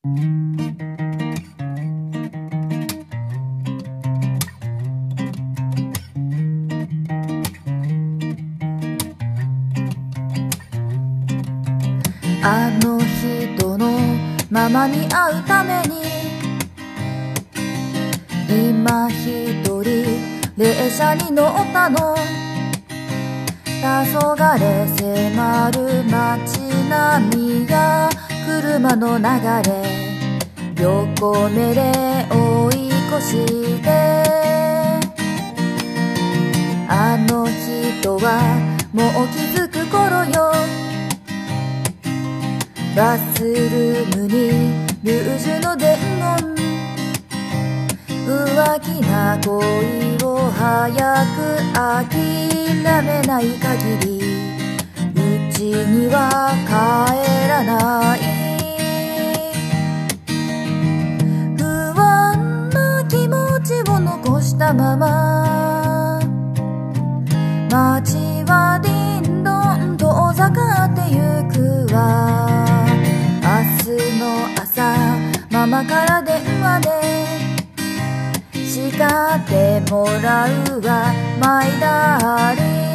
あの人のママに会うために今一人列車に乗ったの。黄昏迫る街並みや車の流れ、横目で追い越して、あの人はもう気づく頃よ。バスルームにルージュの伝言、浮気な恋を早く諦めない限りうちには帰らない。不安な気持ちを残したまま街はりんどん遠ざかってゆくわ。明日の朝ママから電話で叱ってもらうわ、マイダーリン。